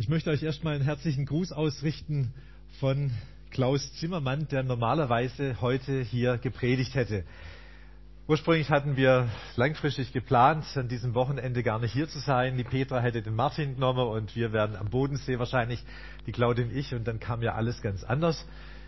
möchte euch erstmal einen herzlichen Gruß ausrichten von Klaus Zimmermann, der normalerweise heute hier gepredigt hätte. Ursprünglich hatten wir langfristig geplant, an diesem Wochenende gar nicht hier zu sein. Die Petra hätte den Martin genommen und wir wären am Bodensee wahrscheinlich, die Claudia und ich, und dann kam ja alles ganz anders.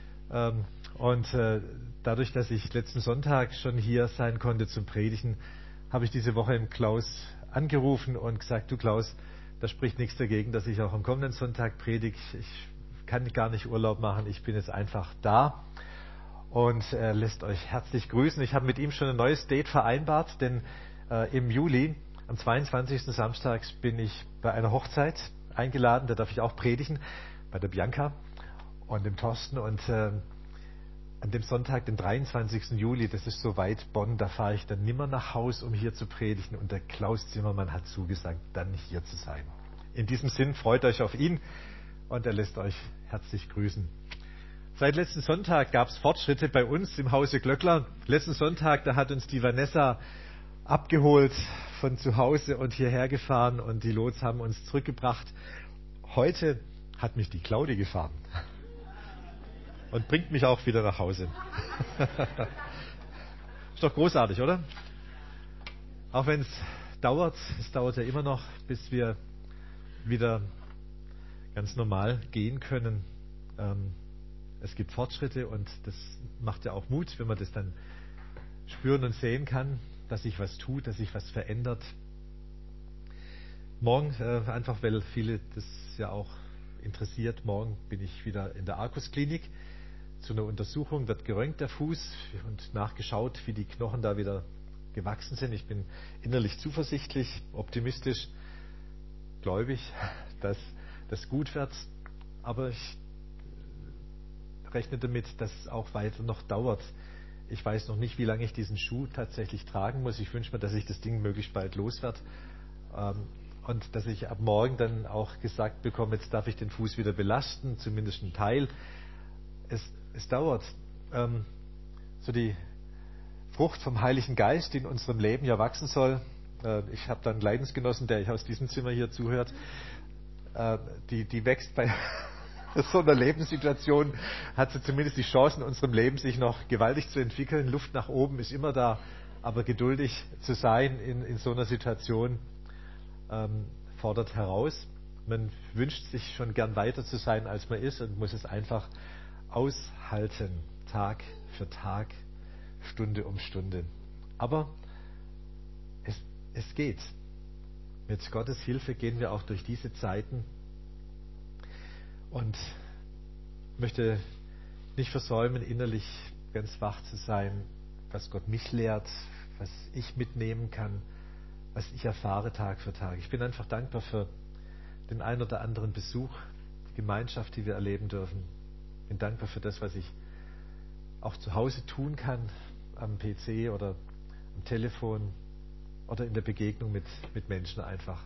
Dadurch, dass ich letzten Sonntag schon hier sein konnte zum Predigen, habe ich diese Woche im Klaus angerufen und gesagt, du Klaus, da spricht nichts dagegen, dass ich auch am kommenden Sonntag predige. Ich kann gar nicht Urlaub machen, ich bin jetzt einfach da. Und er lässt euch herzlich grüßen. Ich habe mit ihm schon ein neues Date vereinbart, denn im Juli, am 22. Samstags, bin ich bei einer Hochzeit eingeladen. Da darf ich auch predigen, bei der Bianca und dem Thorsten. Und an dem Sonntag, den 23. Juli, das ist soweit Bonn, da fahre ich dann nimmer nach Haus, um hier zu predigen. Und der Klaus Zimmermann hat zugesagt, dann hier zu sein. In diesem Sinn, freut euch auf ihn und er lässt euch herzlich grüßen. Seit letzten Sonntag gab es Fortschritte bei uns im Hause Glöckler. Letzten Sonntag, da hat uns die Vanessa abgeholt von zu Hause und hierher gefahren und die Lots haben uns zurückgebracht. Heute hat mich die Claudia gefahren und bringt mich auch wieder nach Hause. Ist doch großartig, oder? Auch wenn es dauert ja immer noch, bis wir wieder ganz normal gehen können. Es gibt Fortschritte und das macht ja auch Mut, wenn man das dann spüren und sehen kann, dass sich was tut, dass sich was verändert. Morgen, einfach weil viele das ja auch interessiert, morgen bin ich wieder in der Arkus-Klinik zu einer Untersuchung, wird geröntgt der Fuß und nachgeschaut, wie die Knochen da wieder gewachsen sind. Ich bin innerlich zuversichtlich, optimistisch, gläubig, dass das gut wird, aber ich rechne damit, dass es auch weiter noch dauert. Ich weiß noch nicht, wie lange ich diesen Schuh tatsächlich tragen muss. Ich wünsche mir, dass ich das Ding möglichst bald los werde und dass ich ab morgen dann auch gesagt bekomme, jetzt darf ich den Fuß wieder belasten, zumindest einen Teil. Es dauert. So die Frucht vom Heiligen Geist, die in unserem Leben ja wachsen soll. Ich habe da einen Leidensgenossen, der aus diesem Zimmer hier zuhört. Die wächst bei so einer Lebenssituation, hat sie zumindest die Chance in unserem Leben, sich noch gewaltig zu entwickeln. Luft nach oben ist immer da, aber geduldig zu sein in so einer Situation fordert heraus. Man wünscht sich schon gern weiter zu sein, als man ist und muss es einfach aushalten, Tag für Tag, Stunde um Stunde. Aber es geht. Mit Gottes Hilfe gehen wir auch durch diese Zeiten und möchte nicht versäumen, innerlich ganz wach zu sein, was Gott mich lehrt, was ich mitnehmen kann, was ich erfahre Tag für Tag. Ich bin einfach dankbar für den einen oder anderen Besuch, die Gemeinschaft, die wir erleben dürfen. Ich bin dankbar für das, was ich auch zu Hause tun kann, am PC oder am Telefon oder in der Begegnung mit Menschen einfach.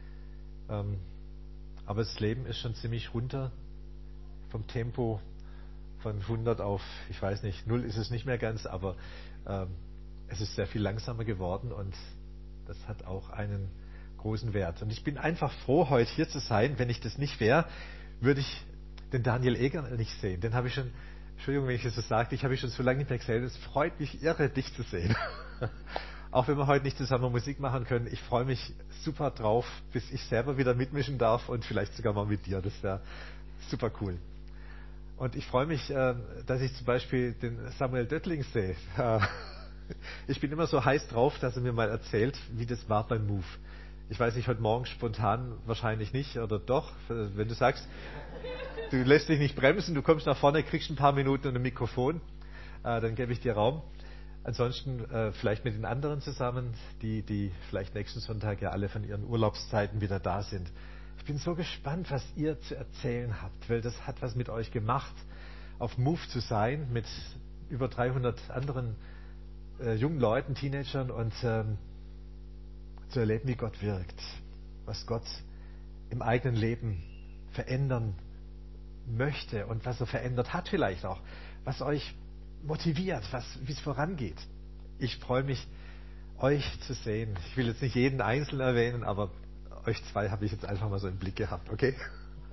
Aber das Leben ist schon ziemlich runter vom Tempo von 100 auf, ich weiß nicht, 0 ist es nicht mehr ganz, aber es ist sehr viel langsamer geworden und das hat auch einen großen Wert. Und ich bin einfach froh, heute hier zu sein. Wenn ich das nicht wäre, würde ich den Daniel Eger nicht sehen. Den habe ich schon, Entschuldigung, wenn ich das so sage, ich habe ihn schon so lange nicht mehr gesehen. Es freut mich irre, dich zu sehen. Auch wenn wir heute nicht zusammen Musik machen können, ich freue mich super drauf, bis ich selber wieder mitmischen darf und vielleicht sogar mal mit dir. Das wäre super cool. Und ich freue mich, dass ich zum Beispiel den Samuel Döttling sehe. Ich bin immer so heiß drauf, dass er mir mal erzählt, wie das war beim Move. Ich weiß nicht, heute Morgen spontan wahrscheinlich nicht oder doch. Wenn du sagst, du lässt dich nicht bremsen, du kommst nach vorne, kriegst ein paar Minuten und ein Mikrofon, dann gebe ich dir Raum. Ansonsten vielleicht mit den anderen zusammen, die vielleicht nächsten Sonntag ja alle von ihren Urlaubszeiten wieder da sind. Ich bin so gespannt, was ihr zu erzählen habt, weil das hat was mit euch gemacht, auf Move zu sein, mit über 300 anderen jungen Leuten, Teenagern und zu erleben, wie Gott wirkt, was Gott im eigenen Leben verändern möchte und was er verändert hat vielleicht auch, was euch motiviert, wie es vorangeht. Ich freue mich, euch zu sehen. Ich will jetzt nicht jeden Einzelnen erwähnen, aber euch zwei habe ich jetzt einfach mal so im Blick gehabt, okay?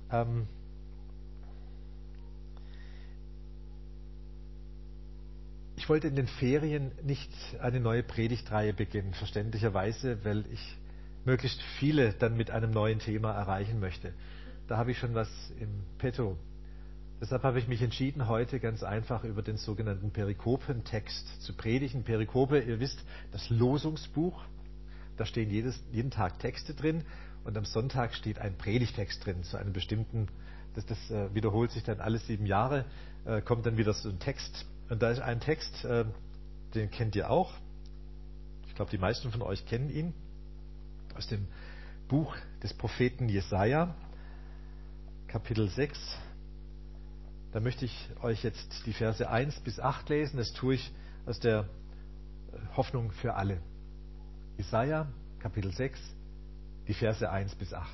Ich wollte in den Ferien nicht eine neue Predigtreihe beginnen, verständlicherweise, weil ich möglichst viele dann mit einem neuen Thema erreichen möchte. Da habe ich schon was im Petto. Deshalb habe ich mich entschieden, heute ganz einfach über den sogenannten Perikopentext zu predigen. Perikope, ihr wisst, das Losungsbuch. Da stehen jeden Tag Texte drin und am Sonntag steht ein Predigtext drin zu einem bestimmten, das wiederholt sich dann alle 7 Jahre, kommt dann wieder so ein Text. Und da ist ein Text, den kennt ihr auch. Ich glaube, die meisten von euch kennen ihn. Aus dem Buch des Propheten Jesaja, Kapitel 6. Da möchte ich euch jetzt die Verse 1 bis 8 lesen. Das tue ich aus der Hoffnung für alle. Jesaja, Kapitel 6, die Verse 1 bis 8.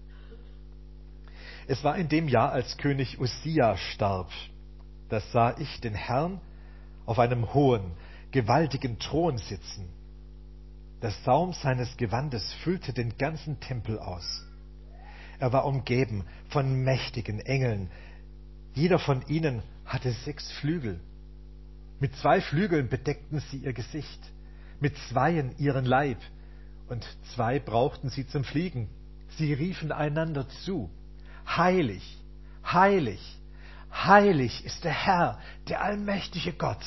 Es war in dem Jahr, als König Usia starb. Da sah ich den Herrn auf einem hohen, gewaltigen Thron sitzen. Der Saum seines Gewandes füllte den ganzen Tempel aus. Er war umgeben von mächtigen Engeln. Jeder von ihnen hatte 6 Flügel. Mit 2 Flügeln bedeckten sie ihr Gesicht, mit 2 ihren Leib, und 2 brauchten sie zum Fliegen. Sie riefen einander zu: Heilig, heilig, heilig ist der Herr, der allmächtige Gott.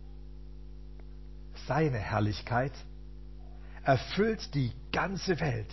Seine Herrlichkeit erfüllt die ganze Welt.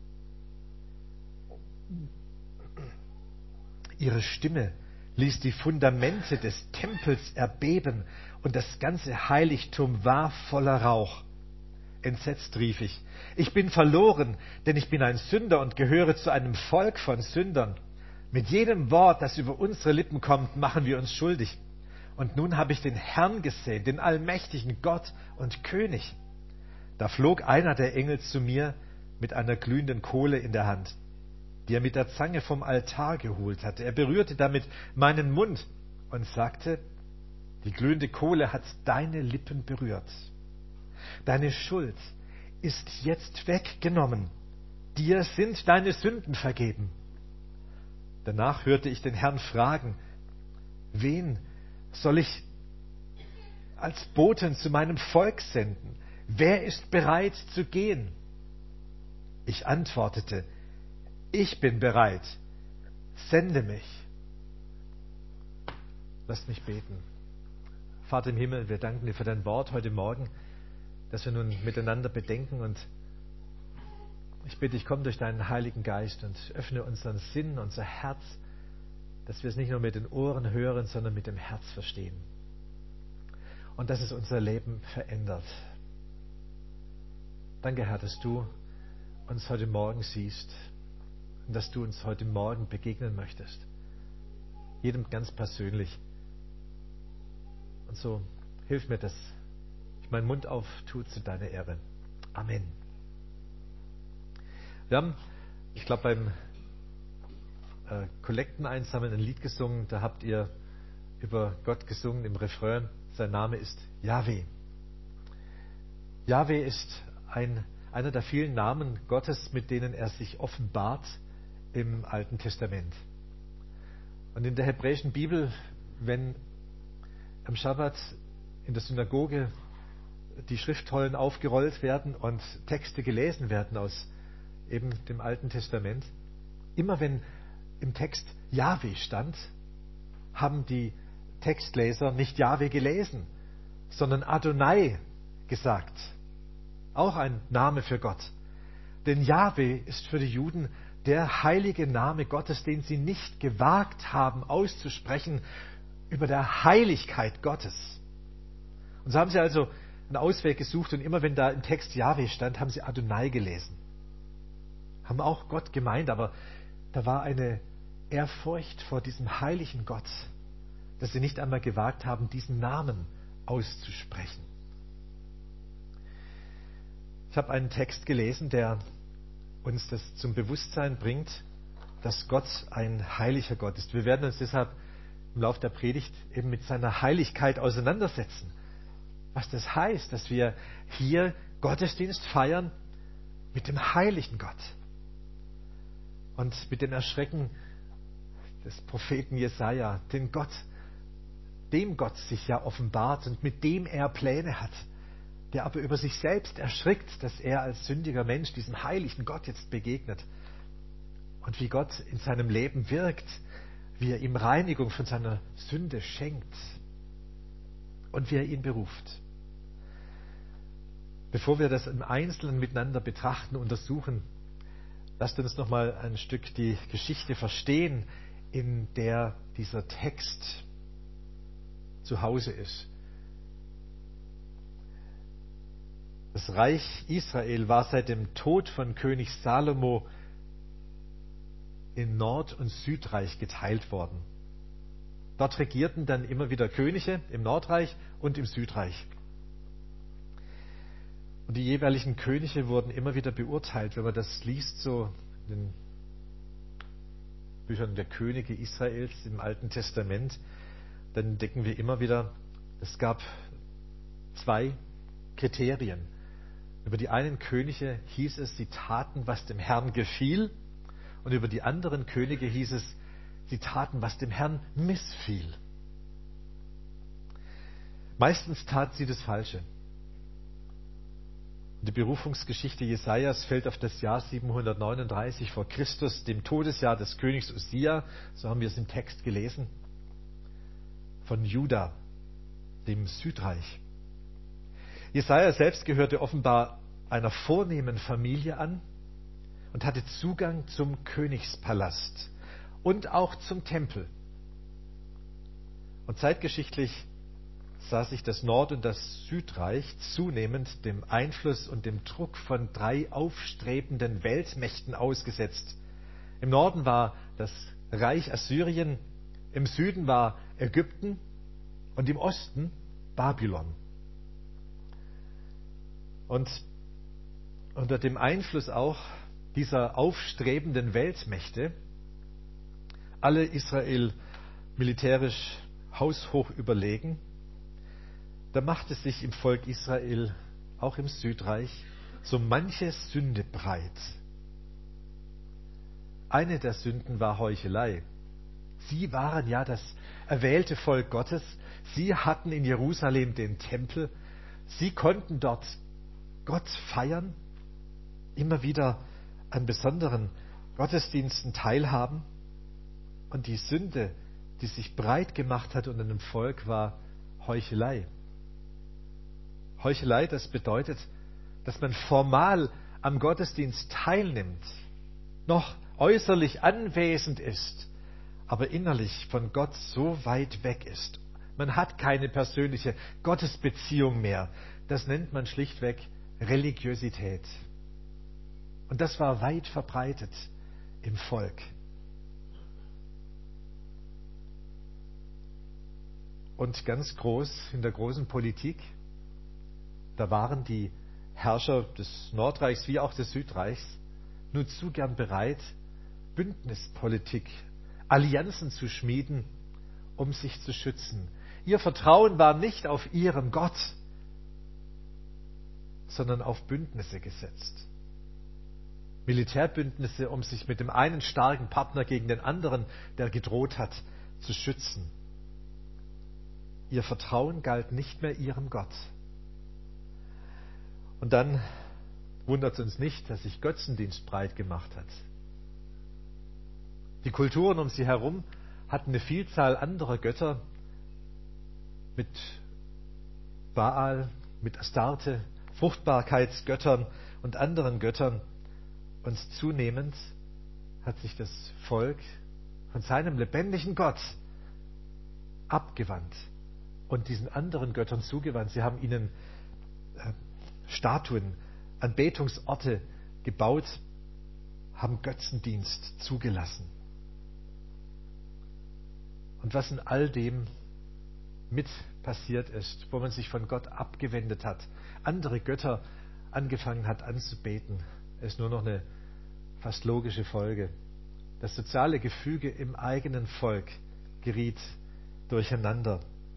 Ihre Stimme ließ die Fundamente des Tempels erbeben und das ganze Heiligtum war voller Rauch. Entsetzt rief ich: Ich bin verloren, denn ich bin ein Sünder und gehöre zu einem Volk von Sündern. Mit jedem Wort, das über unsere Lippen kommt, machen wir uns schuldig. Und nun habe ich den Herrn gesehen, den allmächtigen Gott und König. Da flog einer der Engel zu mir mit einer glühenden Kohle in der Hand, die er mit der Zange vom Altar geholt hatte. Er berührte damit meinen Mund und sagte: Die glühende Kohle hat deine Lippen berührt. Deine Schuld ist jetzt weggenommen. Dir sind deine Sünden vergeben. Danach hörte ich den Herrn fragen: Wen soll ich als Boten zu meinem Volk senden? Wer ist bereit zu gehen? Ich antwortete: Ich bin bereit. Sende mich. Lasst mich beten. Vater im Himmel, wir danken dir für dein Wort heute Morgen, das wir nun miteinander bedenken, und ich bitte dich, komm durch deinen Heiligen Geist und öffne unseren Sinn, unser Herz, dass wir es nicht nur mit den Ohren hören, sondern mit dem Herz verstehen. Und dass es unser Leben verändert. Danke, Herr, dass du uns heute Morgen siehst und dass du uns heute Morgen begegnen möchtest. Jedem ganz persönlich. Und so hilf mir, dass ich meinen Mund auftue zu deiner Ehre. Amen. Wir haben, ich glaube, beim Kollekteneinsammeln ein Lied gesungen. Da habt ihr über Gott gesungen im Refrain: Sein Name ist Jahwe. Jahwe ist einer der vielen Namen Gottes, mit denen er sich offenbart im Alten Testament. Und in der hebräischen Bibel, wenn am Schabbat in der Synagoge die Schriftrollen aufgerollt werden und Texte gelesen werden aus eben dem Alten Testament, immer wenn im Text Jahwe stand, haben die Textleser nicht Jahwe gelesen, sondern Adonai gesagt. Auch ein Name für Gott. Denn Jahwe ist für die Juden der heilige Name Gottes, den sie nicht gewagt haben auszusprechen über der Heiligkeit Gottes. Und so haben sie also einen Ausweg gesucht, und immer wenn da im Text Jahwe stand, haben sie Adonai gelesen. Haben auch Gott gemeint, aber da war eine Ehrfurcht vor diesem heiligen Gott, dass sie nicht einmal gewagt haben, diesen Namen auszusprechen. Ich habe einen Text gelesen, der uns das zum Bewusstsein bringt, dass Gott ein heiliger Gott ist. Wir werden uns deshalb im Laufe der Predigt eben mit seiner Heiligkeit auseinandersetzen. Was das heißt, dass wir hier Gottesdienst feiern mit dem heiligen Gott. Und mit dem Erschrecken des Propheten Jesaja, dem Gott sich ja offenbart und mit dem er Pläne hat, der aber über sich selbst erschrickt, dass er als sündiger Mensch diesem heiligen Gott jetzt begegnet. Und wie Gott in seinem Leben wirkt, wie er ihm Reinigung von seiner Sünde schenkt und wie er ihn beruft. Bevor wir das im Einzelnen miteinander betrachten, untersuchen, lasst uns noch mal ein Stück die Geschichte verstehen, in der dieser Text zu Hause ist. Das Reich Israel war seit dem Tod von König Salomo in Nord- und Südreich geteilt worden. Dort regierten dann immer wieder Könige im Nordreich und im Südreich. Und die jeweiligen Könige wurden immer wieder beurteilt. Wenn man das liest, so in den Büchern der Könige Israels im Alten Testament, dann entdecken wir immer wieder, es gab 2 Kriterien. Über die einen Könige hieß es, sie taten, was dem Herrn gefiel, und über die anderen Könige hieß es, sie taten, was dem Herrn missfiel. Meistens taten sie das Falsche. Die Berufungsgeschichte Jesajas fällt auf das Jahr 739 vor Christus, dem Todesjahr des Königs Usia, so haben wir es im Text gelesen, von Juda, dem Südreich. Jesaja selbst gehörte offenbar einer vornehmen Familie an und hatte Zugang zum Königspalast und auch zum Tempel. Und zeitgeschichtlich sah sich das Nord- und das Südreich zunehmend dem Einfluss und dem Druck von 3 aufstrebenden Weltmächten ausgesetzt. Im Norden war das Reich Assyrien, im Süden war Ägypten und im Osten Babylon. Und unter dem Einfluss auch dieser aufstrebenden Weltmächte, alle Israel militärisch haushoch überlegen, da machte sich im Volk Israel, auch im Südreich, so manche Sünde breit. Eine der Sünden war Heuchelei. Sie waren ja das erwählte Volk Gottes. Sie hatten in Jerusalem den Tempel. Sie konnten dort Gott feiern, immer wieder an besonderen Gottesdiensten teilhaben. Und die Sünde, die sich breit gemacht hat unter dem Volk, war Heuchelei. Heuchelei, das bedeutet, dass man formal am Gottesdienst teilnimmt, noch äußerlich anwesend ist, aber innerlich von Gott so weit weg ist. Man hat keine persönliche Gottesbeziehung mehr. Das nennt man schlichtweg Religiosität. Und das war weit verbreitet im Volk. Und ganz groß in der großen Politik, da waren die Herrscher des Nordreichs wie auch des Südreichs nur zu gern bereit, Bündnispolitik, Allianzen zu schmieden, um sich zu schützen. Ihr Vertrauen war nicht auf ihren Gott, sondern auf Bündnisse gesetzt. Militärbündnisse, um sich mit dem einen starken Partner gegen den anderen, der gedroht hat, zu schützen. Ihr Vertrauen galt nicht mehr ihrem Gott. Und dann wundert es uns nicht, dass sich Götzendienst breit gemacht hat. Die Kulturen um sie herum hatten eine Vielzahl anderer Götter mit Baal, mit Astarte, Fruchtbarkeitsgöttern und anderen Göttern. Und zunehmend hat sich das Volk von seinem lebendigen Gott abgewandt und diesen anderen Göttern zugewandt. Sie haben ihnen Statuen, Anbetungsorte gebaut, haben Götzendienst zugelassen. Und was in all dem mit passiert ist, wo man sich von Gott abgewendet hat, andere Götter angefangen hat anzubeten, ist nur noch eine fast logische Folge. Das soziale Gefüge im eigenen Volk geriet durcheinander.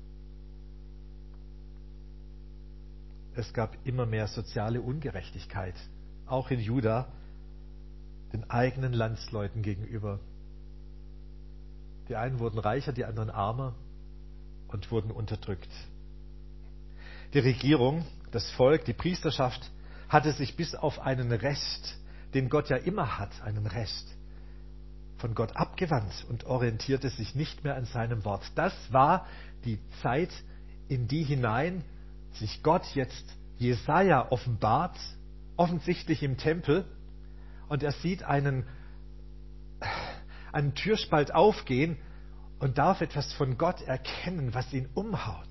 Es gab immer mehr soziale Ungerechtigkeit, auch in Juda, den eigenen Landsleuten gegenüber. Die einen wurden reicher, die anderen armer und wurden unterdrückt. Die Regierung, das Volk, die Priesterschaft hatte sich bis auf einen Rest, den Gott ja immer hat, einen Rest, von Gott abgewandt und orientierte sich nicht mehr an seinem Wort. Das war die Zeit, in die hinein sich Gott jetzt Jesaja offenbart, offensichtlich im Tempel, und er sieht einen Türspalt aufgehen und darf etwas von Gott erkennen, was ihn umhaut.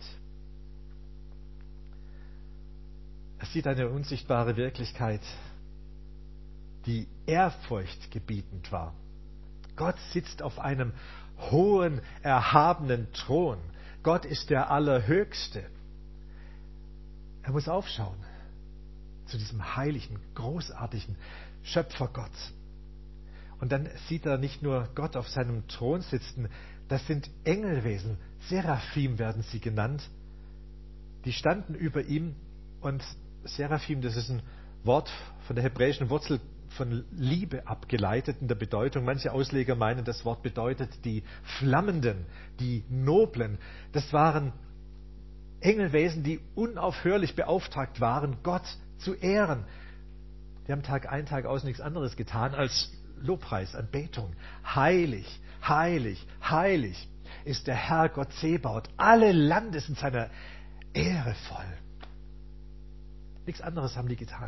Er sieht eine unsichtbare Wirklichkeit, die ehrfurchtgebietend war. Gott sitzt auf einem hohen, erhabenen Thron. Gott ist der Allerhöchste. Er muss aufschauen zu diesem heiligen, großartigen Schöpfergott. Und dann sieht er nicht nur Gott auf seinem Thron sitzen, das sind Engelwesen, Seraphim werden sie genannt, die standen über ihm. Und Seraphim, das ist ein Wort von der hebräischen Wurzel von Liebe abgeleitet in der Bedeutung. Manche Ausleger meinen, das Wort bedeutet die Flammenden, die Noblen. Das waren Engelwesen, die unaufhörlich beauftragt waren, Gott zu ehren. Die haben Tag ein, Tag aus nichts anderes getan als Lobpreis, Anbetung. Heilig, heilig, heilig ist der Herr Gott Zebaoth. Alle Lande sind seiner Ehre voll. Nichts anderes haben die getan.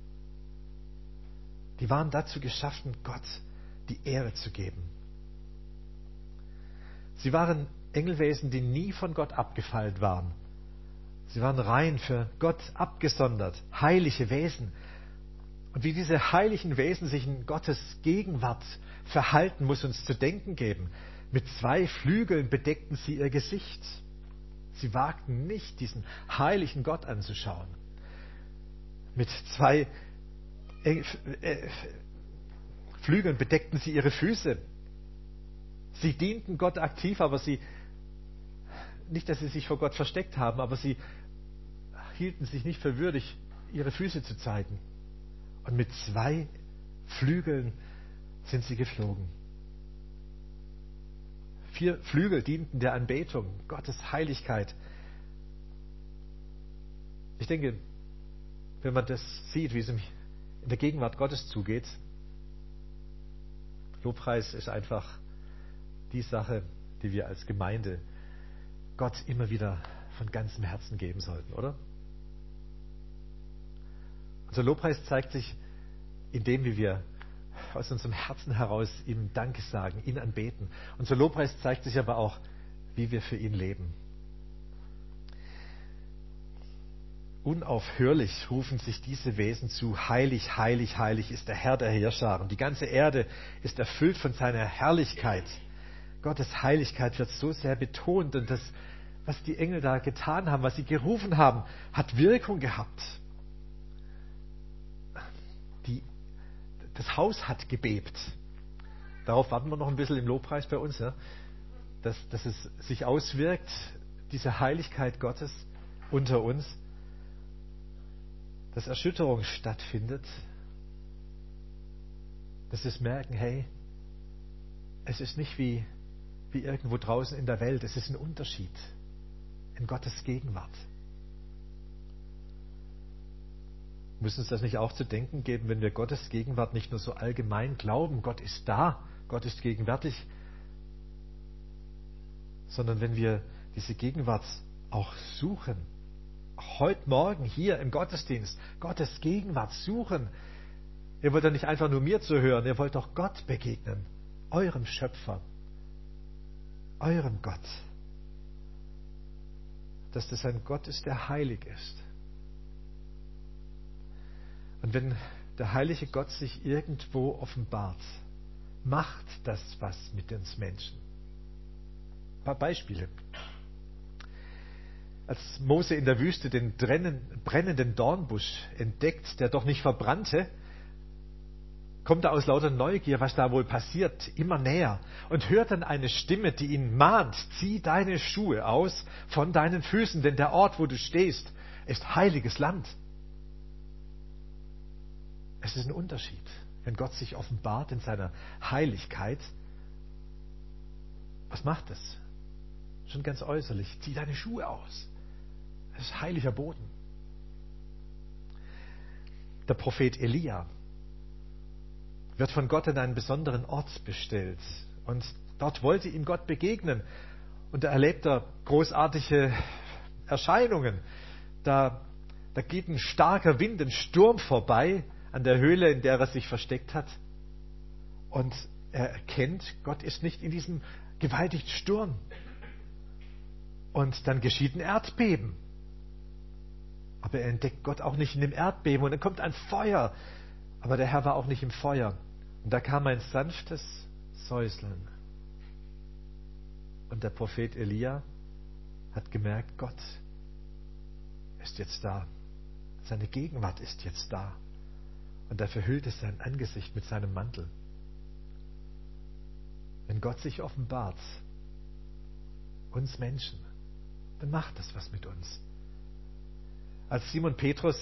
Die waren dazu geschaffen, Gott die Ehre zu geben. Sie waren Engelwesen, die nie von Gott abgefallen waren. Sie waren rein für Gott abgesondert, heilige Wesen. Und wie diese heiligen Wesen sich in Gottes Gegenwart verhalten, muss uns zu denken geben. Mit 2 Flügeln bedeckten sie ihr Gesicht. Sie wagten nicht, diesen heiligen Gott anzuschauen. Mit 2 Flügeln bedeckten sie ihre Füße. Sie dienten Gott aktiv, aber nicht, dass sie sich vor Gott versteckt haben, aber sie hielten sich nicht für würdig, ihre Füße zu zeigen. Und mit 2 Flügeln sind sie geflogen. 4 Flügel dienten der Anbetung, Gottes Heiligkeit. Ich denke, wenn man das sieht, wie es in der Gegenwart Gottes zugeht, Lobpreis ist einfach die Sache, die wir als Gemeinde Gott immer wieder von ganzem Herzen geben sollten, oder? Unser Lobpreis zeigt sich in dem, wie wir aus unserem Herzen heraus ihm Danke sagen, ihn anbeten. Unser Lobpreis zeigt sich aber auch, wie wir für ihn leben. Unaufhörlich rufen sich diese Wesen zu: Heilig, heilig, heilig ist der Herr der Heerscharen. Die ganze Erde ist erfüllt von seiner Herrlichkeit. Gottes Heiligkeit wird so sehr betont, und das, was die Engel da getan haben, was sie gerufen haben, hat Wirkung gehabt. Das Haus hat gebebt. Darauf warten wir noch ein bisschen im Lobpreis bei uns, ja? Dass es sich auswirkt, diese Heiligkeit Gottes unter uns, dass Erschütterung stattfindet, dass wir merken, hey, es ist nicht wie irgendwo draußen in der Welt, es ist ein Unterschied in Gottes Gegenwart. Müssen uns das nicht auch zu denken geben, wenn wir Gottes Gegenwart nicht nur so allgemein glauben, Gott ist da, Gott ist gegenwärtig, sondern wenn wir diese Gegenwart auch suchen, auch heute Morgen hier im Gottesdienst, Gottes Gegenwart suchen. Ihr wollt doch nicht einfach nur mir zuhören, ihr wollt doch Gott begegnen, eurem Schöpfer, eurem Gott. Dass das ein Gott ist, der heilig ist. Und wenn der heilige Gott sich irgendwo offenbart, macht das was mit uns Menschen. Ein paar Beispiele. Als Mose in der Wüste den brennenden Dornbusch entdeckt, der doch nicht verbrannte, kommt er aus lauter Neugier, was da wohl passiert, immer näher und hört dann eine Stimme, die ihn mahnt: Zieh deine Schuhe aus von deinen Füßen, denn der Ort, wo du stehst, ist heiliges Land. Es ist ein Unterschied, wenn Gott sich offenbart in seiner Heiligkeit Was macht es? Schon ganz äußerlich. Zieh deine Schuhe aus. Das ist heiliger Boden. Der Prophet Elia wird von Gott in einen besonderen Ort bestellt. Und dort wollte ihm Gott begegnen. Und da erlebt er großartige Erscheinungen. Da geht ein starker Wind, ein Sturm vorbei an der Höhle, in der er sich versteckt hat. Und er erkennt, Gott ist nicht in diesem gewaltigen Sturm. Und dann geschieht ein Erdbeben. Aber er entdeckt Gott auch nicht in dem Erdbeben. Und dann kommt ein Feuer. Aber der Herr war auch nicht im Feuer. Und da kam ein sanftes Säuseln. Und der Prophet Elia hat gemerkt, Gott ist jetzt da. Seine Gegenwart ist jetzt da. Und er verhüllte sein Angesicht mit seinem Mantel. Wenn Gott sich offenbart, uns Menschen, dann macht das was mit uns. Als Simon Petrus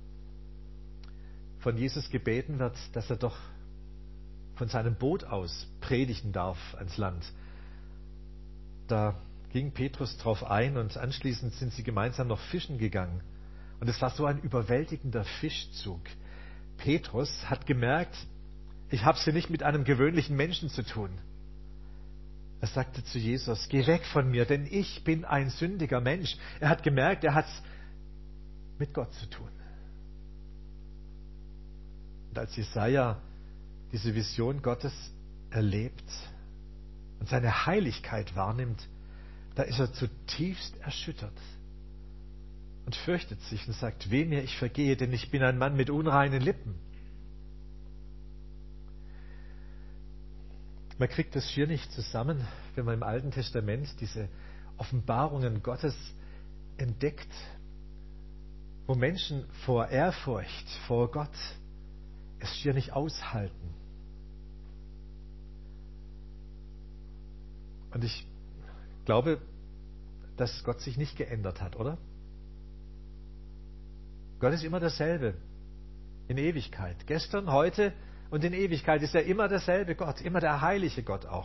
von Jesus gebeten wird, dass er doch von seinem Boot aus predigen darf ans Land, da ging Petrus drauf ein und anschließend sind sie gemeinsam noch fischen gegangen. Und es war so ein überwältigender Fischzug. Petrus hat gemerkt, ich habe es hier nicht mit einem gewöhnlichen Menschen zu tun. Er sagte zu Jesus, geh weg von mir, denn ich bin ein sündiger Mensch. Er hat gemerkt, er hat es mit Gott zu tun. Und als Jesaja diese Vision Gottes erlebt und seine Heiligkeit wahrnimmt, da ist er zutiefst erschüttert und fürchtet sich und sagt, weh mir, ich vergehe, denn ich bin ein Mann mit unreinen Lippen. Man kriegt das schier nicht zusammen, wenn man im Alten Testament diese Offenbarungen Gottes entdeckt, wo Menschen vor Ehrfurcht vor Gott es schier nicht aushalten. Und ich glaube, dass Gott sich nicht geändert hat, oder? Gott ist immer derselbe in Ewigkeit. Gestern, heute und in Ewigkeit ist er immer derselbe Gott, immer der heilige Gott auch.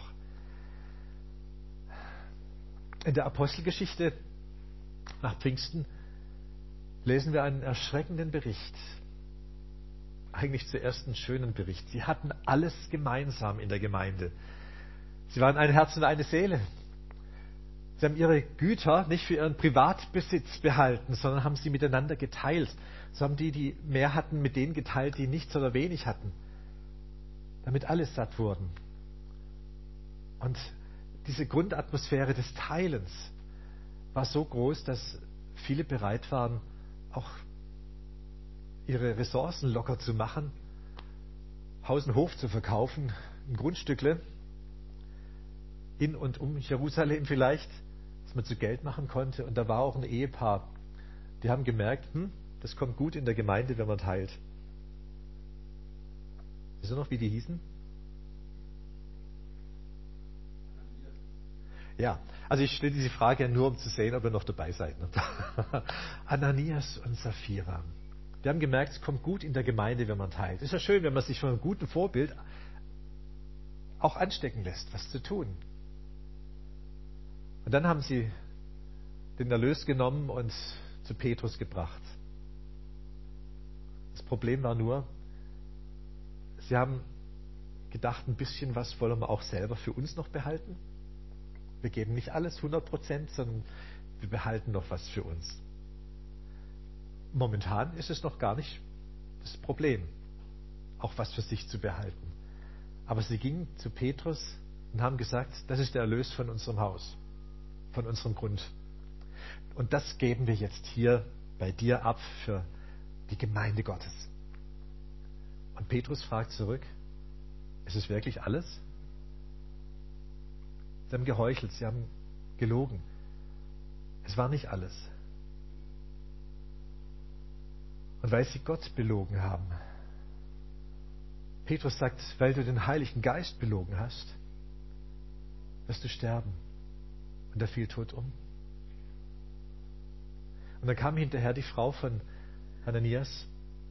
In der Apostelgeschichte nach Pfingsten lesen wir einen erschreckenden Bericht. Eigentlich zuerst einen schönen Bericht. Sie hatten alles gemeinsam in der Gemeinde. Sie waren ein Herz und eine Seele. Sie haben ihre Güter nicht für ihren Privatbesitz behalten, sondern haben sie miteinander geteilt. So haben die mehr hatten, mit denen geteilt, die nichts oder wenig hatten. Damit alle satt wurden. Und diese Grundatmosphäre des Teilens war so groß, dass viele bereit waren, auch ihre Ressourcen locker zu machen, Haus und Hof zu verkaufen, ein Grundstückle in und um Jerusalem vielleicht, dass man zu Geld machen konnte. Und da war auch ein Ehepaar, die haben gemerkt, das kommt gut in der Gemeinde, wenn man teilt. Wisst ihr noch, wie die hießen? Ja, also ich stelle diese Frage ja nur, um zu sehen, ob ihr noch dabei seid. Ne? Ananias und Sapphira. Die haben gemerkt, es kommt gut in der Gemeinde, wenn man teilt. Ist ja schön, wenn man sich von einem guten Vorbild auch anstecken lässt, was zu tun. Und dann haben sie den Erlös genommen und zu Petrus gebracht. Das Problem war nur, sie haben gedacht, ein bisschen was wollen wir auch selber für uns noch behalten. Wir geben nicht alles 100%, sondern wir behalten noch was für uns. Momentan ist es noch gar nicht das Problem, auch was für sich zu behalten. Aber sie gingen zu Petrus und haben gesagt, das ist der Erlös von unserem Haus, von unserem Grund. Und das geben wir jetzt hier bei dir ab für die Gemeinde Gottes. Und Petrus fragt zurück, ist es wirklich alles? Sie haben geheuchelt, sie haben gelogen. Es war nicht alles. Und weil sie Gott belogen haben. Petrus sagt, weil du den Heiligen Geist belogen hast, wirst du sterben. Und er fiel tot um. Und dann kam hinterher die Frau von Ananias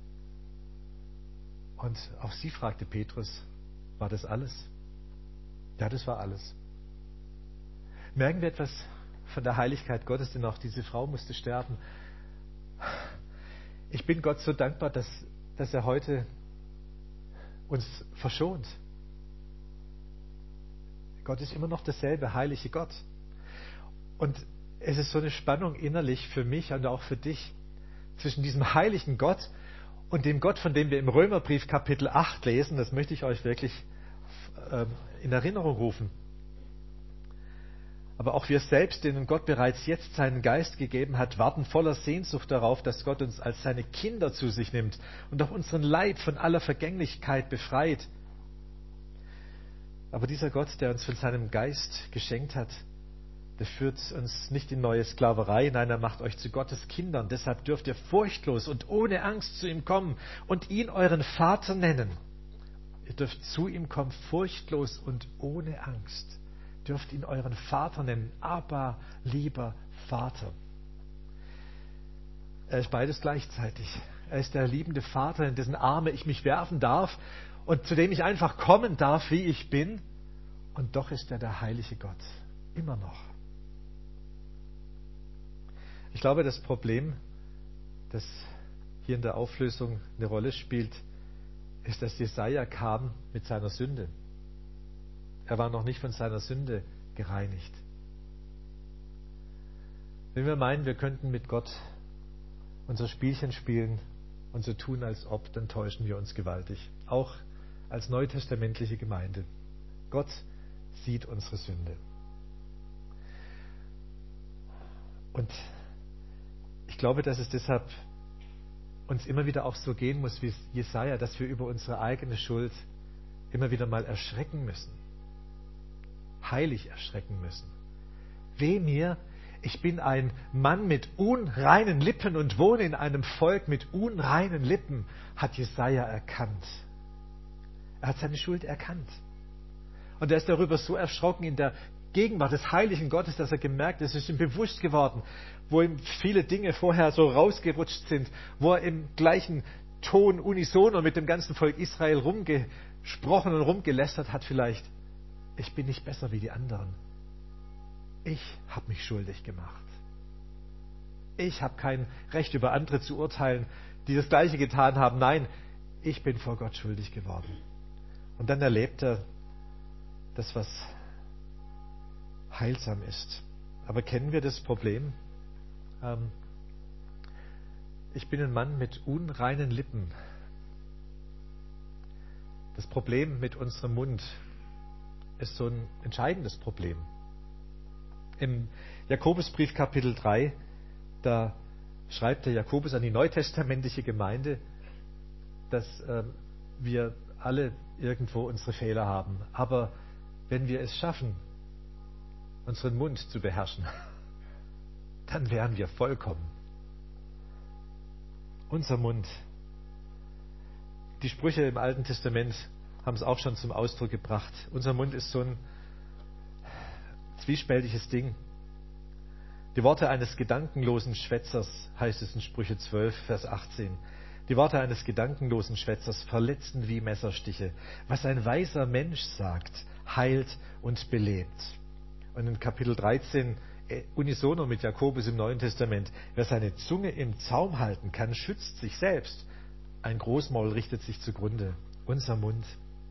und auch sie fragte Petrus, war das alles? Ja, das war alles. merken wir etwas von der Heiligkeit Gottes, denn auch diese Frau musste sterben. Ich bin Gott so dankbar, dass er heute uns verschont. Gott ist immer noch derselbe heilige Gott. Und es ist so eine Spannung innerlich für mich und auch für dich zwischen diesem heiligen Gott und dem Gott, von dem wir im Römerbrief Kapitel 8 lesen. Das möchte ich euch wirklich in Erinnerung rufen. Aber auch wir selbst, denen Gott bereits jetzt seinen Geist gegeben hat, warten voller Sehnsucht darauf, dass Gott uns als seine Kinder zu sich nimmt und auch unseren Leib von aller Vergänglichkeit befreit. Aber dieser Gott, der uns von seinem Geist geschenkt hat, der führt uns nicht in neue Sklaverei, nein, er macht euch zu Gottes Kindern. Deshalb dürft ihr furchtlos und ohne Angst zu ihm kommen und ihn euren Vater nennen. Ihr dürft zu ihm kommen, furchtlos und ohne Angst. Dürft ihn euren Vater nennen, aber lieber Vater. Er ist beides gleichzeitig. Er ist der liebende Vater, in dessen Arme ich mich werfen darf und zu dem ich einfach kommen darf, wie ich bin. Und doch ist er der heilige Gott. Immer noch. Ich glaube, das Problem, das hier in der Auflösung eine Rolle spielt, ist, dass Jesaja kam mit seiner Sünde. Er war noch nicht von seiner Sünde gereinigt. Wenn wir meinen, wir könnten mit Gott unser Spielchen spielen und so tun, als ob, dann täuschen wir uns gewaltig. Auch als neutestamentliche Gemeinde. Gott sieht unsere Sünde. Und ich glaube, dass es deshalb uns immer wieder auch so gehen muss wie Jesaja, dass wir über unsere eigene Schuld immer wieder mal erschrecken müssen. Heilig erschrecken müssen. Weh mir, ich bin ein Mann mit unreinen Lippen und wohne in einem Volk mit unreinen Lippen, hat Jesaja erkannt. Er hat seine Schuld erkannt. Und er ist darüber so erschrocken in der Gegenwart des heiligen Gottes, dass er gemerkt hat, es ist ihm bewusst geworden, wo ihm viele Dinge vorher so rausgerutscht sind, wo er im gleichen Ton unisono mit dem ganzen Volk Israel rumgesprochen und rumgelästert hat vielleicht. Ich bin nicht besser wie die anderen. Ich habe mich schuldig gemacht. Ich habe kein Recht über andere zu urteilen, die das Gleiche getan haben. Nein, ich bin vor Gott schuldig geworden. Und dann erlebt er das, was heilsam ist. Aber kennen wir das Problem? Ich bin ein Mann mit unreinen Lippen. Das Problem mit unserem Mund ist so ein entscheidendes Problem. Im Jakobusbrief Kapitel 3, da schreibt der Jakobus an die neutestamentliche Gemeinde, dass wir alle irgendwo unsere Fehler haben. Aber wenn wir es schaffen, unseren Mund zu beherrschen, dann wären wir vollkommen. Unser Mund. Die Sprüche im Alten Testament haben es auch schon zum Ausdruck gebracht. Unser Mund ist so ein zwiespältiges Ding. Die Worte eines gedankenlosen Schwätzers, heißt es in Sprüche 12, Vers 18. Die Worte eines gedankenlosen Schwätzers verletzen wie Messerstiche. Was ein weiser Mensch sagt, heilt und belebt. Und in Kapitel 13, unisono mit Jakobus im Neuen Testament, wer seine Zunge im Zaum halten kann, schützt sich selbst. Ein Großmaul richtet sich zugrunde. Unser Mund.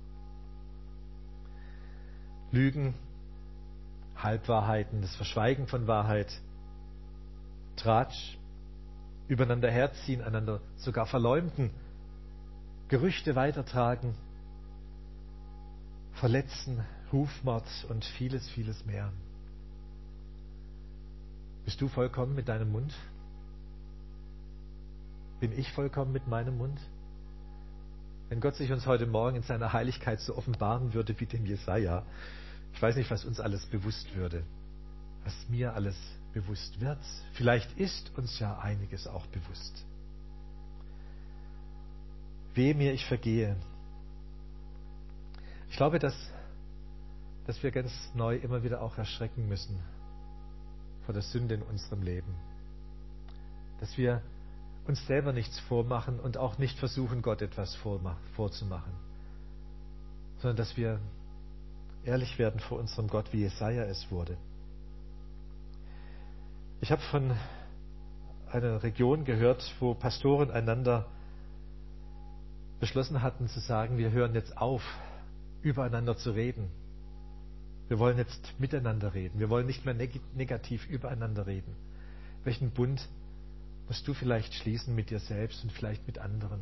Lügen, Halbwahrheiten, das Verschweigen von Wahrheit, Tratsch, übereinander herziehen, einander sogar verleumden, Gerüchte weitertragen, verletzen, Rufmord und vieles, vieles mehr. Bist du vollkommen mit deinem Mund? Bin ich vollkommen mit meinem Mund? Wenn Gott sich uns heute Morgen in seiner Heiligkeit so offenbaren würde wie dem Jesaja, ich weiß nicht, was uns alles bewusst würde, was mir alles bewusst wird. Vielleicht ist uns ja einiges auch bewusst. Wehe mir, ich vergehe. Ich glaube, dass wir ganz neu immer wieder auch erschrecken müssen vor der Sünde in unserem Leben. Dass wir uns selber nichts vormachen und auch nicht versuchen, Gott etwas vorzumachen. Sondern dass wir ehrlich werden vor unserem Gott, wie Jesaja es wurde. Ich habe von einer Region gehört, wo Pastoren einander beschlossen hatten zu sagen, wir hören jetzt auf, übereinander zu reden. Wir wollen jetzt miteinander reden. Wir wollen nicht mehr negativ übereinander reden. Welchen Bund musst du vielleicht schließen mit dir selbst und vielleicht mit anderen?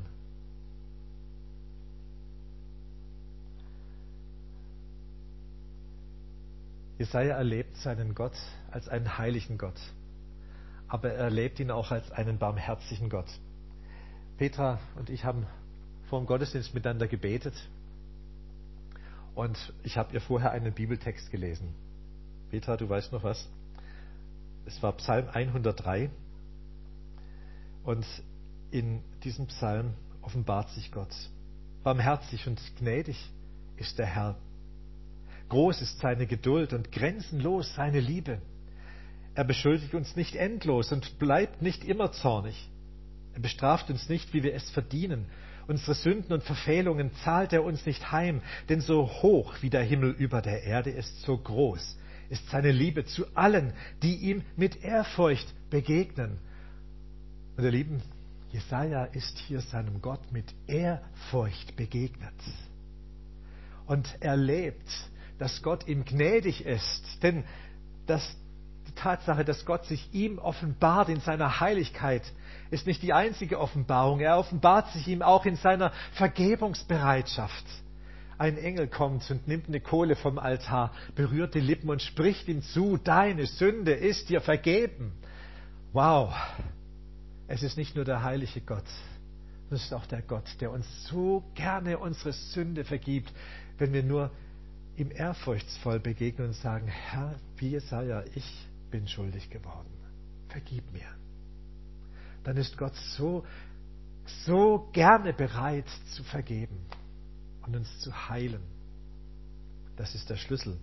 Jesaja erlebt seinen Gott als einen heiligen Gott, aber er erlebt ihn auch als einen barmherzigen Gott. Petra und ich haben vor dem Gottesdienst miteinander gebetet und ich habe ihr vorher einen Bibeltext gelesen. Petra, du weißt noch was? Es war Psalm 103 und in diesem Psalm offenbart sich Gott. Barmherzig und gnädig ist der Herr. Groß ist seine Geduld und grenzenlos seine Liebe. Er beschuldigt uns nicht endlos und bleibt nicht immer zornig. Er bestraft uns nicht, wie wir es verdienen. Unsere Sünden und Verfehlungen zahlt er uns nicht heim, denn so hoch wie der Himmel über der Erde ist, so groß ist seine Liebe zu allen, die ihm mit Ehrfurcht begegnen. Und ihr Lieben, Jesaja ist hier seinem Gott mit Ehrfurcht begegnet und erlebt, dass Gott ihm gnädig ist, denn die Tatsache, dass Gott sich ihm offenbart in seiner Heiligkeit, ist nicht die einzige Offenbarung. Er offenbart sich ihm auch in seiner Vergebungsbereitschaft. Ein Engel kommt und nimmt eine Kohle vom Altar, berührt die Lippen und spricht ihm zu, deine Sünde ist dir vergeben. Wow! Es ist nicht nur der heilige Gott, es ist auch der Gott, der uns so gerne unsere Sünde vergibt, wenn wir nur ihm ehrfurchtsvoll begegnen und sagen, Herr, wie Jesaja, ich bin schuldig geworden. Vergib mir. Dann ist Gott so gerne bereit zu vergeben und uns zu heilen. Das ist der Schlüssel.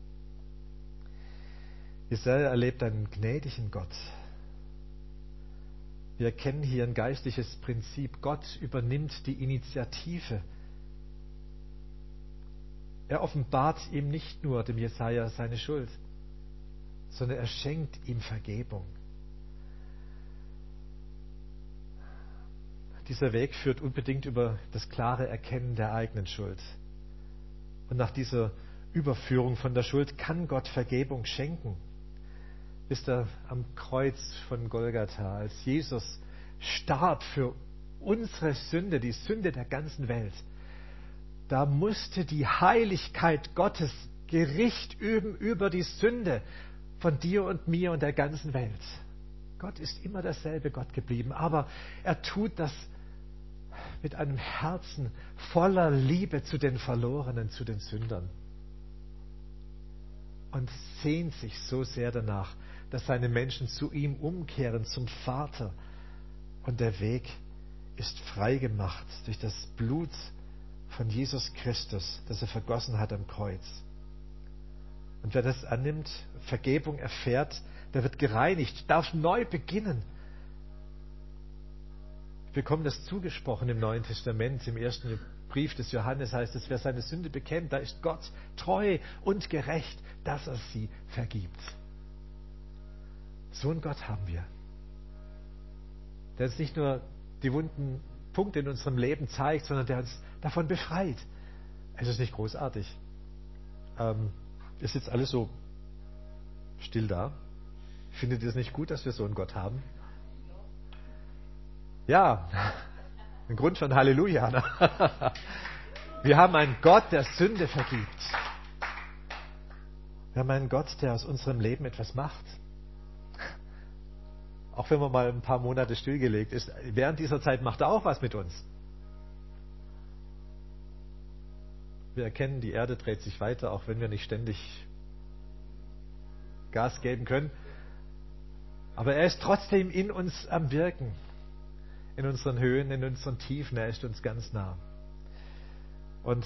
Jesaja erlebt einen gnädigen Gott. Wir erkennen hier ein geistliches Prinzip. Gott übernimmt die Initiative. Er offenbart ihm nicht nur, dem Jesaja, seine Schuld, sondern er schenkt ihm Vergebung. Dieser Weg führt unbedingt über das klare Erkennen der eigenen Schuld. Und nach dieser Überführung von der Schuld kann Gott Vergebung schenken. Wisst ihr, am Kreuz von Golgatha, als Jesus starb für unsere Sünde, die Sünde der ganzen Welt, da musste die Heiligkeit Gottes Gericht üben über die Sünde von dir und mir und der ganzen Welt. Gott ist immer derselbe Gott geblieben, aber er tut das mit einem Herzen voller Liebe zu den Verlorenen, zu den Sündern. Und sehnt sich so sehr danach, dass seine Menschen zu ihm umkehren, zum Vater. Und der Weg ist freigemacht durch das Blut von Jesus Christus, das er vergossen hat am Kreuz. Und wer das annimmt, Vergebung erfährt, der wird gereinigt, darf neu beginnen. Wir bekommen das zugesprochen im Neuen Testament, im ersten Brief des Johannes heißt es, wer seine Sünde bekennt, da ist Gott treu und gerecht, dass er sie vergibt. So einen Gott haben wir, der uns nicht nur die wunden Punkte in unserem Leben zeigt, sondern der uns davon befreit. Es ist nicht großartig. Ist jetzt alles so still da? Findet ihr es nicht gut, dass wir so einen Gott haben? Ja, ein Grund für ein Halleluja. Ne? Wir haben einen Gott, der Sünde vergibt. Wir haben einen Gott, der aus unserem Leben etwas macht. Auch wenn man mal ein paar Monate stillgelegt ist, während dieser Zeit macht er auch was mit uns. Wir erkennen, die Erde dreht sich weiter, auch wenn wir nicht ständig Gas geben können. Aber er ist trotzdem in uns am Wirken. In unseren Höhen, in unseren Tiefen, er ist uns ganz nah. Und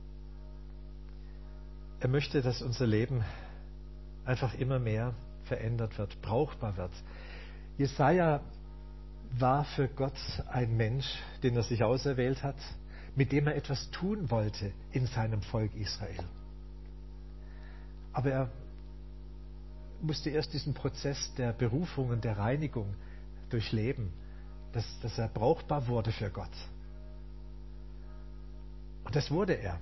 er möchte, dass unser Leben einfach immer mehr verändert wird, brauchbar wird. Jesaja war für Gott ein Mensch, den er sich auserwählt hat, mit dem er etwas tun wollte in seinem Volk Israel. Aber er musste erst diesen Prozess der Berufung und der Reinigung durchleben, dass er brauchbar wurde für Gott. Und das wurde er.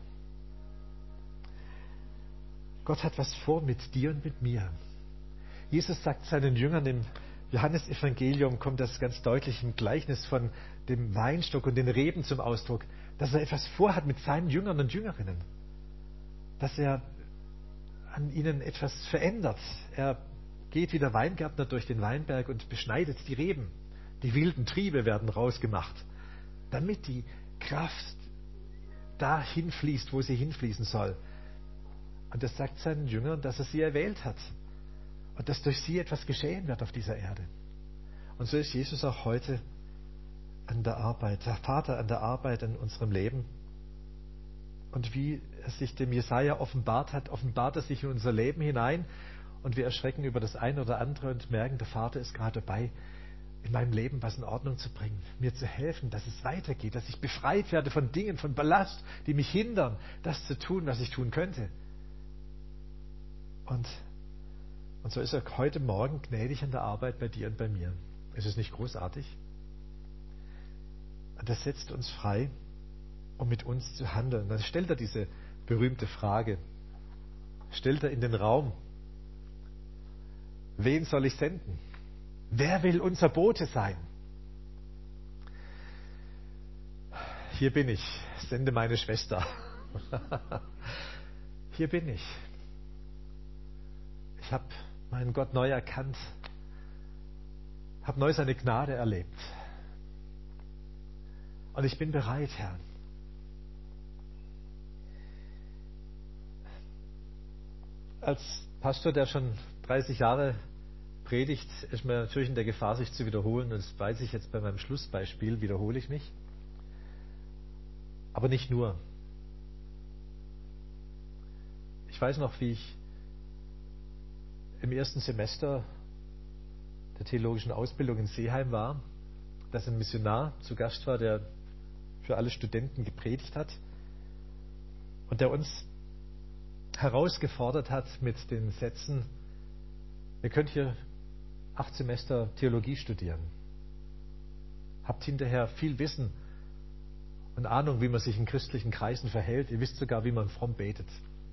Gott hat was vor mit dir und mit mir. Jesus sagt seinen Jüngern im Johannesevangelium, kommt das ganz deutlich im Gleichnis von dem Weinstock und den Reben zum Ausdruck, dass er etwas vorhat mit seinen Jüngern und Jüngerinnen. Dass er an ihnen etwas verändert. Er geht wie der Weingärtner durch den Weinberg und beschneidet die Reben. Die wilden Triebe werden rausgemacht, damit die Kraft dahin fließt, wo sie hinfließen soll. Und er sagt seinen Jüngern, dass er sie erwählt hat und dass durch sie etwas geschehen wird auf dieser Erde. Und so ist Jesus auch heute an der Arbeit, der Vater an der Arbeit in unserem Leben. Und wie er sich dem Jesaja offenbart hat, offenbart er sich in unser Leben hinein. Und wir erschrecken über das eine oder andere und merken, der Vater ist gerade dabei, in meinem Leben was in Ordnung zu bringen, mir zu helfen, dass es weitergeht, dass ich befreit werde von Dingen, von Ballast, die mich hindern, das zu tun, was ich tun könnte. Und so ist er heute Morgen gnädig an der Arbeit bei dir und bei mir. Ist es nicht großartig? Und das setzt uns frei, um mit uns zu handeln. Dann stellt er diese berühmte Frage, stellt er in den Raum, wen soll ich senden? Wer will unser Bote sein? Hier bin ich, sende meine Schwester. Hier bin ich. Ich habe meinen Gott neu erkannt, habe neu seine Gnade erlebt. Und ich bin bereit, Herr. Als Pastor, der schon 30 Jahre predigt, ist mir natürlich in der Gefahr, sich zu wiederholen. Und das weiß ich jetzt bei meinem Schlussbeispiel, wiederhole ich mich. Aber nicht nur. Ich weiß noch, wie ich im ersten Semester der theologischen Ausbildung in Seeheim war, dass ein Missionar zu Gast war, der für alle Studenten gepredigt hat und der uns herausgefordert hat mit den Sätzen, ihr könnt hier 8 Semester Theologie studieren, habt hinterher viel Wissen und Ahnung, wie man sich in christlichen Kreisen verhält, ihr wisst sogar, wie man fromm betet.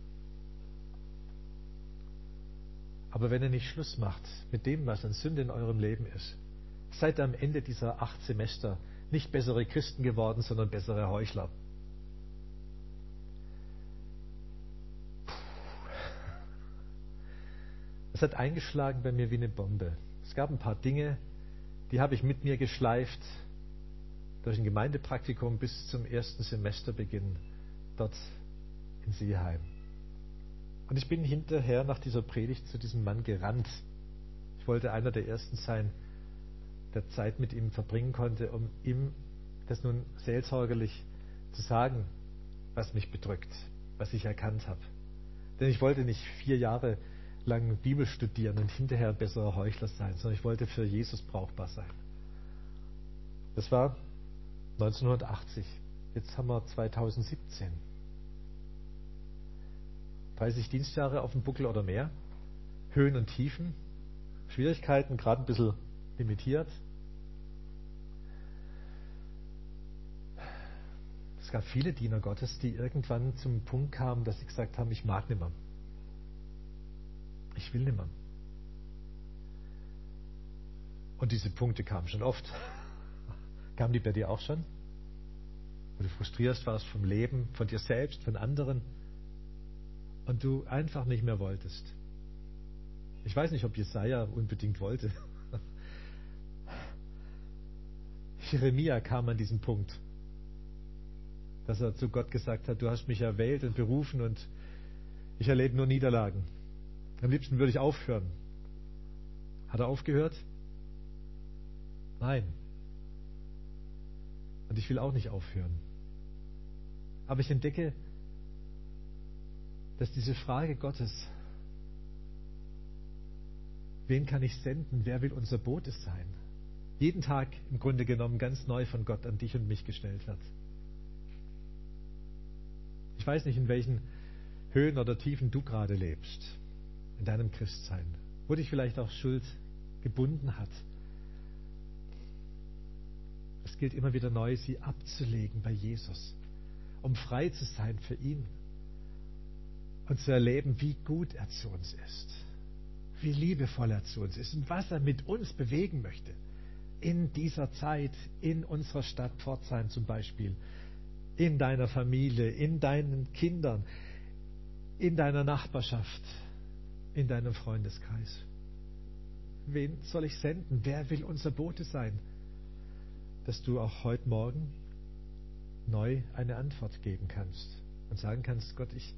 Aber wenn ihr nicht Schluss macht mit dem, was an Sünde in eurem Leben ist, seid ihr am Ende dieser 8 Semester nicht bessere Christen geworden, sondern bessere Heuchler. Es hat eingeschlagen bei mir wie eine Bombe. Es gab ein paar Dinge, die habe ich mit mir geschleift durch ein Gemeindepraktikum bis zum ersten Semesterbeginn dort in Seeheim. Und ich bin hinterher nach dieser Predigt zu diesem Mann gerannt. Ich wollte einer der Ersten sein, der Zeit mit ihm verbringen konnte, um ihm das nun seelsorgerlich zu sagen, was mich bedrückt, was ich erkannt habe. Denn ich wollte nicht 4 Jahre lang Bibel studieren und hinterher ein besserer Heuchler sein, sondern ich wollte für Jesus brauchbar sein. Das war 1980. Jetzt haben wir 2017. 30 Dienstjahre auf dem Buckel oder mehr. Höhen und Tiefen. Schwierigkeiten, gerade ein bisschen limitiert. Es gab viele Diener Gottes, die irgendwann zum Punkt kamen, dass sie gesagt haben, ich mag nicht mehr. Ich will nicht mehr. Und diese Punkte kamen schon oft. Kamen die bei dir auch schon? Wo du frustriert warst vom Leben, von dir selbst, von anderen und du einfach nicht mehr wolltest. Ich weiß nicht, ob Jesaja unbedingt wollte. Jeremia kam an diesen Punkt, dass er zu Gott gesagt hat, du hast mich erwählt und berufen und ich erlebe nur Niederlagen. Am liebsten würde ich aufhören. Hat er aufgehört? Nein. Und ich will auch nicht aufhören. Aber ich entdecke, dass diese Frage Gottes, wen kann ich senden, wer will unser Bote sein, jeden Tag im Grunde genommen ganz neu von Gott an dich und mich gestellt wird. Ich weiß nicht, in welchen Höhen oder Tiefen du gerade lebst, in deinem Christsein. wo dich vielleicht auch Schuld gebunden hat. Es gilt immer wieder neu, sie abzulegen bei Jesus, um frei zu sein für ihn und zu erleben, wie gut er zu uns ist, wie liebevoll er zu uns ist und was er mit uns bewegen möchte. In dieser Zeit, in unserer Stadt Pforzheim zum Beispiel, in deiner Familie, in deinen Kindern, in deiner Nachbarschaft, in deinem Freundeskreis. Wen soll ich senden? Wer will unser Bote sein? Dass du auch heute Morgen neu eine Antwort geben kannst und sagen kannst, Gott, ich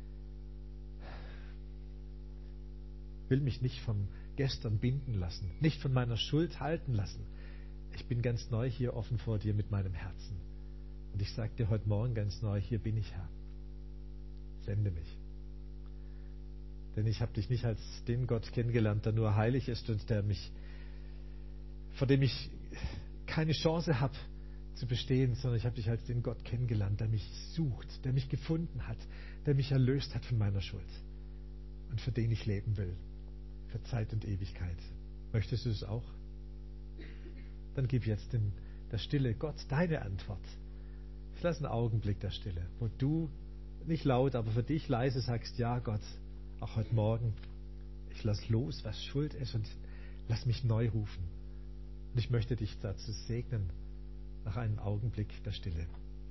will mich nicht vom Gestern binden lassen, nicht von meiner Schuld halten lassen. Ich bin ganz neu hier offen vor dir mit meinem Herzen. Und ich sage dir heute Morgen ganz neu, hier bin ich, Herr. Sende mich. Denn ich habe dich nicht als den Gott kennengelernt, der nur heilig ist und vor dem ich keine Chance habe zu bestehen, sondern ich habe dich als den Gott kennengelernt, der mich sucht, der mich gefunden hat, der mich erlöst hat von meiner Schuld und für den ich leben will, für Zeit und Ewigkeit. Möchtest du es auch? Dann gib jetzt in der Stille Gott deine Antwort. Ich lasse einen Augenblick der Stille, wo du nicht laut, aber für dich leise sagst, ja Gott, auch heute Morgen, ich lass los, was Schuld ist und lass mich neu rufen. Und ich möchte dich dazu segnen, nach einem Augenblick der Stille.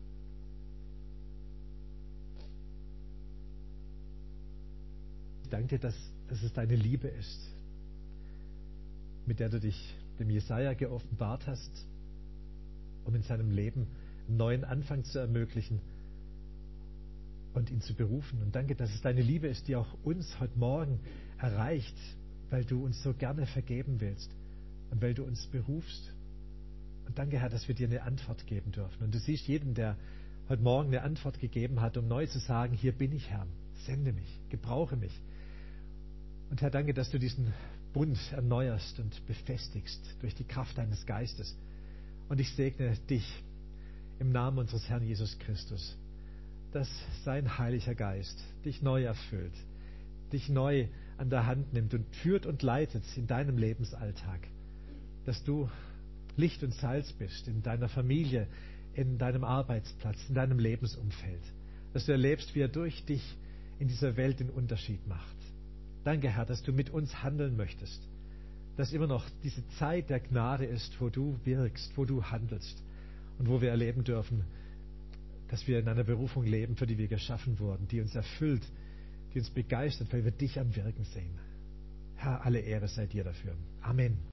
Ich danke dir, dass es deine Liebe ist, mit der du dich dem Jesaja geoffenbart hast, um in seinem Leben einen neuen Anfang zu ermöglichen und ihn zu berufen. Und danke, dass es deine Liebe ist, die auch uns heute Morgen erreicht, weil du uns so gerne vergeben willst und weil du uns berufst. Und danke, Herr, dass wir dir eine Antwort geben dürfen. Und du siehst jeden, der heute Morgen eine Antwort gegeben hat, um neu zu sagen, hier bin ich, Herr, sende mich, gebrauche mich. Und Herr, danke, dass du diesen Bund erneuerst und befestigst durch die Kraft deines Geistes. Und ich segne dich im Namen unseres Herrn Jesus Christus, dass sein Heiliger Geist dich neu erfüllt, dich neu an der Hand nimmt und führt und leitet in deinem Lebensalltag, dass du Licht und Salz bist in deiner Familie, in deinem Arbeitsplatz, in deinem Lebensumfeld, dass du erlebst, wie er durch dich in dieser Welt den Unterschied macht. Danke, Herr, dass du mit uns handeln möchtest, dass immer noch diese Zeit der Gnade ist, wo du wirkst, wo du handelst und wo wir erleben dürfen, dass wir in einer Berufung leben, für die wir geschaffen wurden, die uns erfüllt, die uns begeistert, weil wir dich am Wirken sehen. Herr, alle Ehre sei dir dafür. Amen.